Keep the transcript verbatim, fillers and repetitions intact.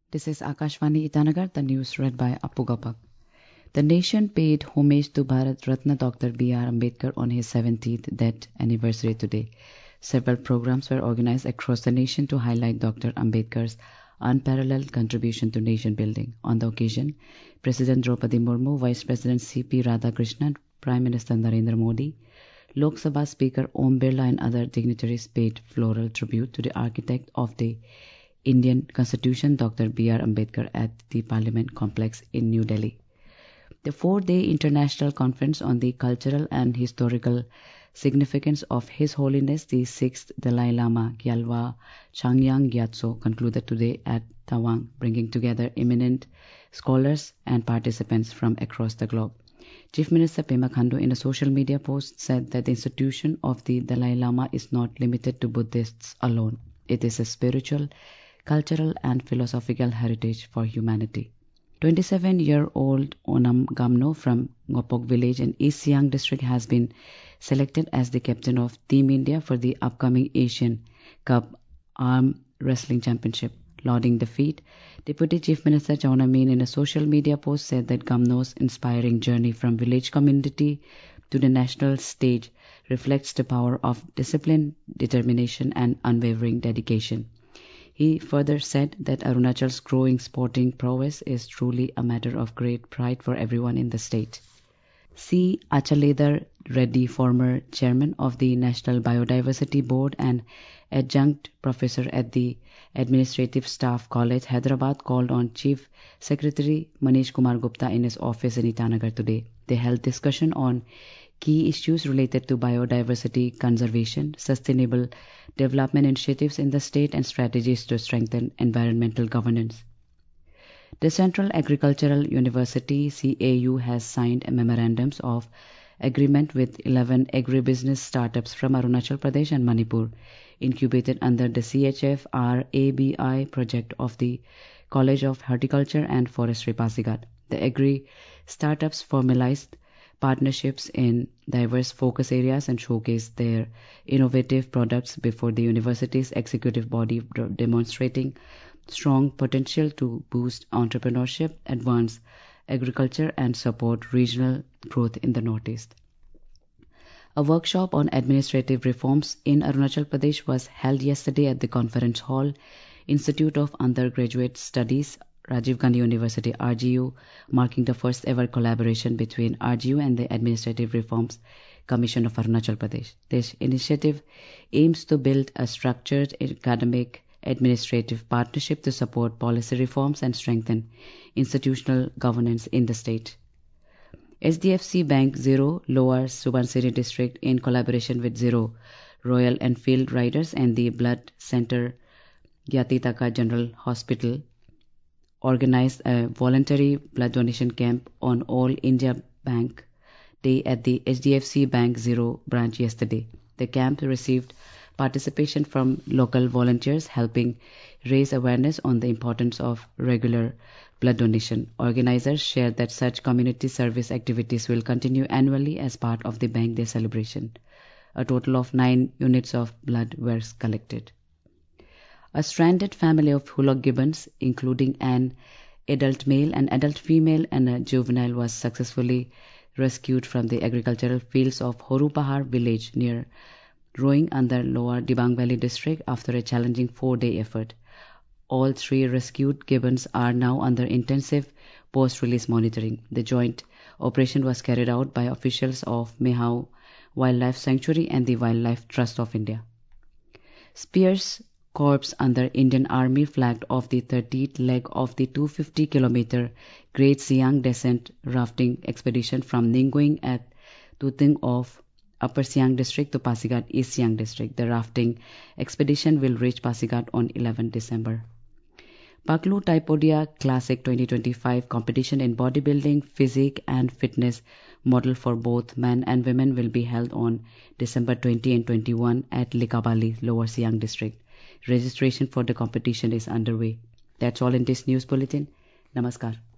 This is Akashvani Itanagar, the news read by Appu Gapak. The nation paid homage to Bharat Ratna Doctor B R Ambedkar on his seventieth death anniversary today. Several programs were organized across the nation to highlight Doctor Ambedkar's unparalleled contribution to nation building. On the occasion, President Draupadi Murmu, Vice President C P Radhakrishnan, Prime Minister Narendra Modi, Lok Sabha Speaker Om Birla and other dignitaries paid floral tribute to the architect of the Indian Constitution, Doctor B R Ambedkar, at the Parliament Complex in New Delhi. The four-day international conference on the cultural and historical significance of His Holiness the sixth Dalai Lama Gyalwa Changyang Gyatso concluded today at Tawang, bringing together eminent scholars and participants from across the globe. Chief Minister Pema Khandu, in a social media post, said that the institution of the Dalai Lama is not limited to Buddhists alone. It is a spiritual, cultural and philosophical heritage for humanity. twenty-seven-year-old Onam Gamno from Ngopok village in East Siang district has been selected as the captain of Team India for the upcoming Asian Cup Arm Wrestling Championship. Lauding the feat, Deputy Chief Minister Chauna Mean, in a social media post, said that Gamno's inspiring journey from village community to the national stage reflects the power of discipline, determination and unwavering dedication. He further said that Arunachal's growing sporting prowess is truly a matter of great pride for everyone in the state. C. Achaledar Reddy, former chairman of the National Biodiversity Board and adjunct professor at the Administrative Staff College, Hyderabad, called on Chief Secretary Manish Kumar Gupta in his office in Itanagar today. They held discussion on key issues related to biodiversity conservation, sustainable development initiatives in the state and strategies to strengthen environmental governance. The Central Agricultural University C A U has signed memorandums of agreement with eleven agribusiness startups from Arunachal Pradesh and Manipur, incubated under the C H F R A B I project of the College of Horticulture and Forestry, Pasigat. The agri startups formalized partnerships in diverse focus areas and showcase their innovative products before the university's executive body, demonstrating strong potential to boost entrepreneurship, advance agriculture and support regional growth in the Northeast. A workshop on administrative reforms in Arunachal Pradesh was held yesterday at the Conference Hall, Institute of Undergraduate Studies, Rajiv Gandhi University, R G U, marking the first ever collaboration between R G U and the Administrative Reforms Commission of Arunachal Pradesh. This initiative aims to build a structured academic administrative partnership to support policy reforms and strengthen institutional governance in the state. H D F C Bank Zero, Lower Subansiri district, in collaboration with Zero, Royal Enfield Riders and the Blood Center Gyatitaka General Hospital, organized a voluntary blood donation camp on All India Bank Day at the H D F C Bank Zero branch yesterday. The camp received participation from local volunteers, helping raise awareness on the importance of regular blood donation. Organizers shared that such community service activities will continue annually as part of the Bank Day celebration. A total of nine units of blood were collected. A stranded family of Hulok gibbons, including an adult male, an adult female and a juvenile, was successfully rescued from the agricultural fields of Horupahar village near Roing under Lower Dibang Valley district after a challenging four-day effort. All three rescued gibbons are now under intensive post-release monitoring. The joint operation was carried out by officials of Mehau Wildlife Sanctuary and the Wildlife Trust of India. Spears Corps under Indian Army flagged off the thirtieth leg of the two hundred fifty kilometer Great Siang Descent rafting expedition from Ningguing at Tuting of Upper Siang District to Pasigat, East Siang District. The rafting expedition will reach Pasigat on eleventh December. Paklu Taipodia Classic twenty twenty-five competition in bodybuilding, physique and fitness model for both men and women will be held on December twentieth and twenty-first at Likabali, Lower Siang District. Registration for the competition is underway. That's all in this news bulletin. Namaskar.